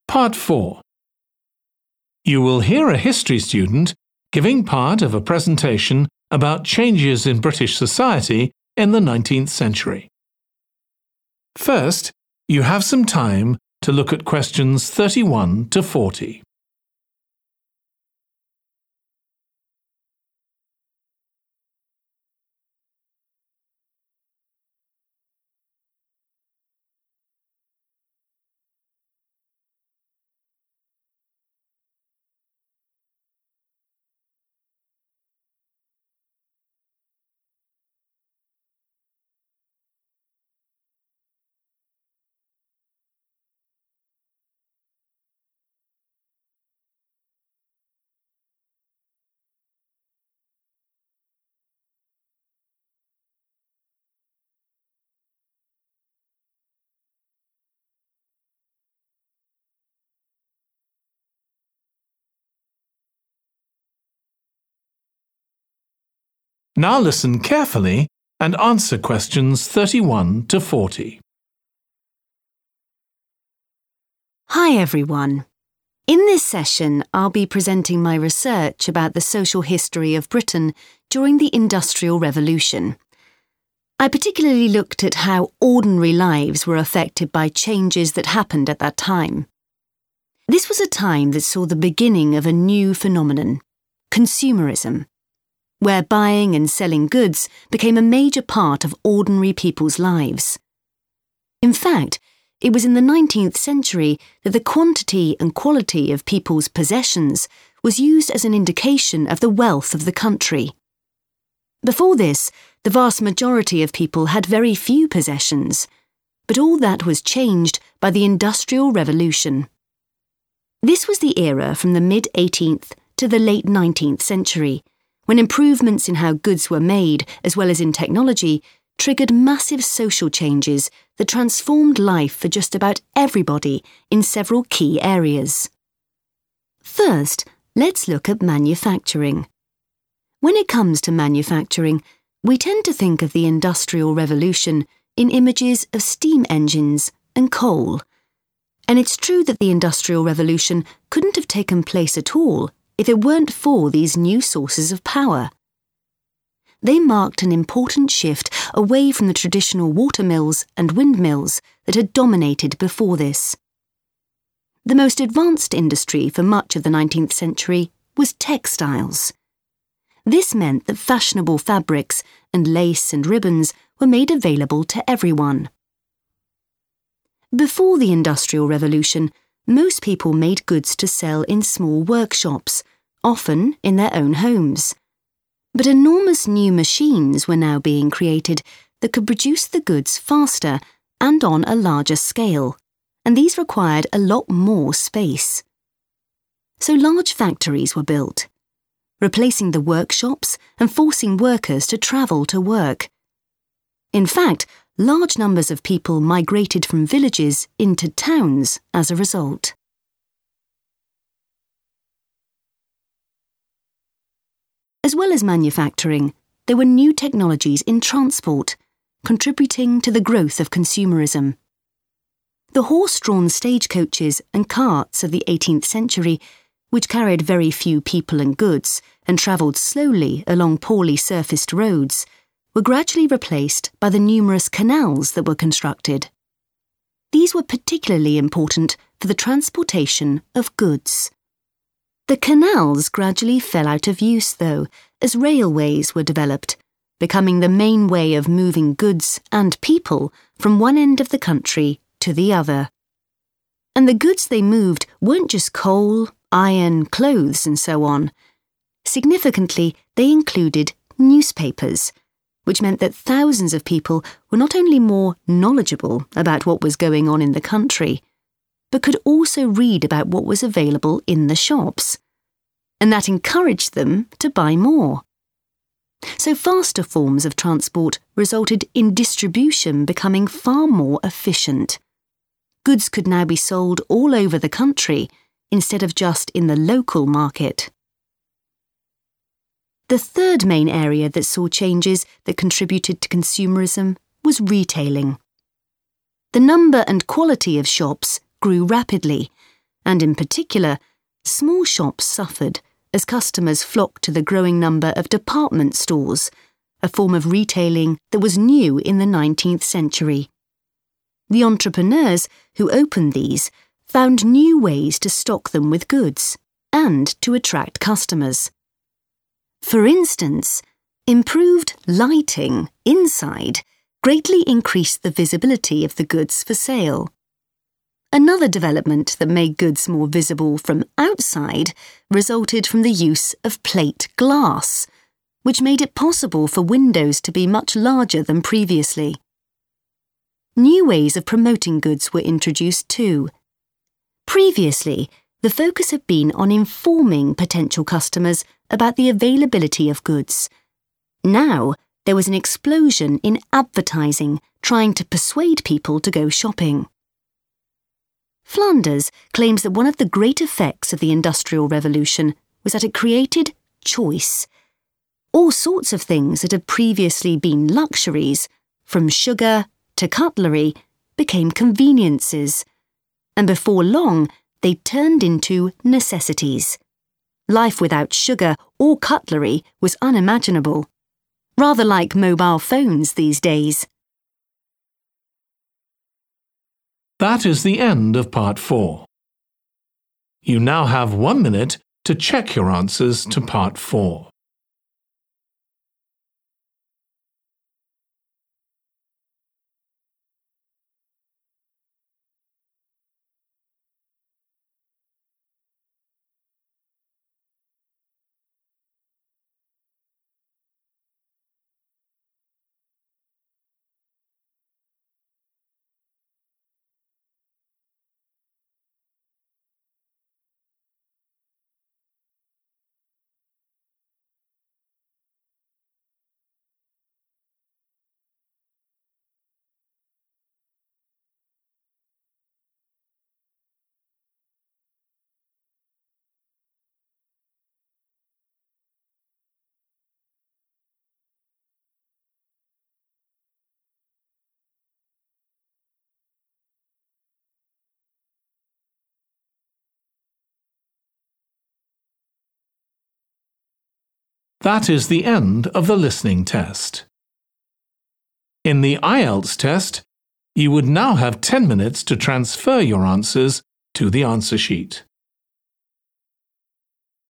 Part 4. You will hear a history student giving part of a presentation about changes in British society in the 19th century. First, you have some time to look at questions 31 to 40. Now listen carefully and answer questions 31 to 40. Hi everyone. In this session, I'll be presenting my research about the social history of Britain during the Industrial Revolution. I particularly looked at how ordinary lives were affected by changes that happened at that time. This was a time that saw the beginning of a new phenomenon, consumerism, where buying and selling goods became a major part of ordinary people's lives. In fact, it was in the 19th century that the quantity and quality of people's possessions was used as an indication of the wealth of the country. Before this, the vast majority of people had very few possessions, but all that was changed by the Industrial Revolution. This was the era from the mid-18th to the late 19th century, when improvements in how goods were made, as well as in technology, triggered massive social changes that transformed life for just about everybody in several key areas. First, let's look at manufacturing. When it comes to manufacturing, we tend to think of the Industrial Revolution in images of steam engines and coal. And it's true that the Industrial Revolution couldn't have taken place at all if it weren't for these new sources of power. They marked an important shift away from the traditional watermills and windmills that had dominated before this. The most advanced industry for much of the 19th century was textiles. This meant that fashionable fabrics and lace and ribbons were made available to everyone. Before the Industrial Revolution, most people made goods to sell in small workshops, often in their own homes. But enormous new machines were now being created that could produce the goods faster and on a larger scale, and these required a lot more space. So large factories were built, replacing the workshops and forcing workers to travel to work. In fact, large numbers of people migrated from villages into towns as a result. As well as manufacturing, there were new technologies in transport, contributing to the growth of consumerism. The horse-drawn stagecoaches and carts of the 18th century, which carried very few people and goods and travelled slowly along poorly surfaced roads, were gradually replaced by the numerous canals that were constructed. These were particularly important for the transportation of goods. The canals gradually fell out of use, though, as railways were developed, becoming the main way of moving goods and people from one end of the country to the other. And the goods they moved weren't just coal, iron, clothes, and so on. Significantly, they included newspapers, which meant that thousands of people were not only more knowledgeable about what was going on in the country, but could also read about what was available in the shops. And that encouraged them to buy more. So faster forms of transport resulted in distribution becoming far more efficient. Goods could now be sold all over the country instead of just in the local market. The third main area that saw changes that contributed to consumerism was retailing. The number and quality of shops grew rapidly, and in particular, small shops suffered as customers flocked to the growing number of department stores, a form of retailing that was new in the 19th century. The entrepreneurs who opened these found new ways to stock them with goods and to attract customers. For instance, improved lighting inside greatly increased the visibility of the goods for sale. Another development that made goods more visible from outside resulted from the use of plate glass, which made it possible for windows to be much larger than previously. New ways of promoting goods were introduced too. Previously, the focus had been on informing potential customers about the availability of goods. Now, there was an explosion in advertising trying to persuade people to go shopping. Flanders claims that one of the great effects of the Industrial Revolution was that it created choice. All sorts of things that had previously been luxuries, from sugar to cutlery, became conveniences, and before long they turned into necessities. Life without sugar or cutlery was unimaginable, rather like mobile phones these days. That is the end of Part 4. You now have 1 minute to check your answers to Part 4. That is the end of the listening test. In the IELTS test, you would now have 10 minutes to transfer your answers to the answer sheet.